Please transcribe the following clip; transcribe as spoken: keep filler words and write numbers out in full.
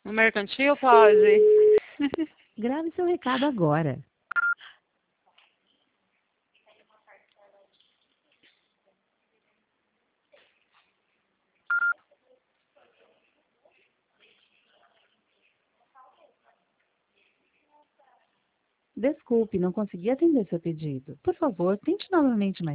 No mercantil pode. Grave seu recado agora. Desculpe, não consegui atender seu pedido. Por favor, tente novamente mais